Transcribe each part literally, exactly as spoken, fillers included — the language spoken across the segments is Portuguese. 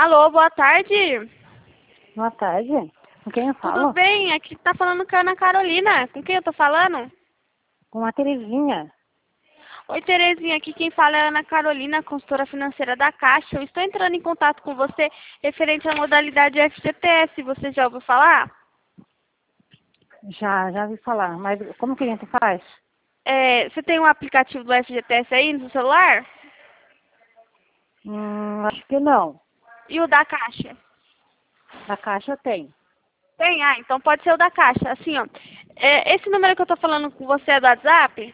Alô, boa tarde. Boa tarde. Com quem eu Tudo falo? bem? Aqui tá falando com a Ana Carolina. Com quem eu tô falando? Com a Terezinha. Oi, Terezinha. Aqui quem fala é a Ana Carolina, consultora financeira da Caixa. Eu estou entrando em contato com você referente à modalidade F G T S. Você já ouviu falar? Já, já ouvi falar. Mas como que a gente faz? É, você tem um aplicativo do F G T S aí no seu celular? Hum, acho que não. E o da Caixa? Da Caixa tem. Tem? Ah, então pode ser o da Caixa. Assim, ó. É, esse número que eu tô falando com você é do WhatsApp?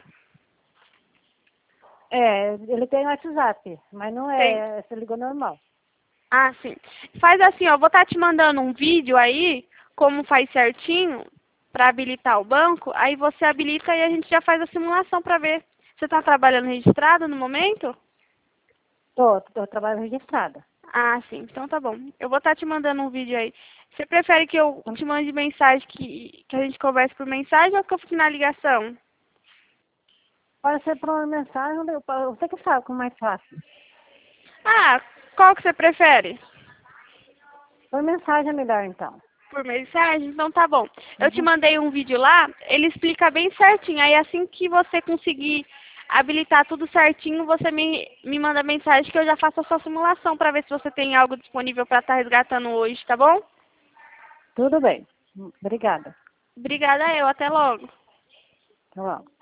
É, ele tem WhatsApp, mas não Tem. é, você ligou normal. Ah, sim. Faz assim, ó, vou estar te mandando um vídeo aí, como faz certinho, para habilitar o banco. Aí você habilita e a gente já faz a simulação para ver. Você está trabalhando registrado no momento? Tô, tô trabalhando registrada. Ah, sim. Então tá bom. Eu vou estar te mandando um vídeo aí. Você prefere que eu te mande mensagem, que, que a gente converse por mensagem ou que eu fique na ligação? Pode ser por uma mensagem, eu- você que sabe como é mais fácil. Ah, qual que você prefere? Por mensagem é melhor então. Por mensagem? Então tá bom. Eu te Uhum. mandei um vídeo lá, ele explica bem certinho. Aí assim que você conseguir habilitar tudo certinho, você me, me manda mensagem que eu já faço a sua simulação para ver se você tem algo disponível para estar resgatando hoje, tá bom? Tudo bem. Obrigada. Obrigada eu, até logo. Tá bom.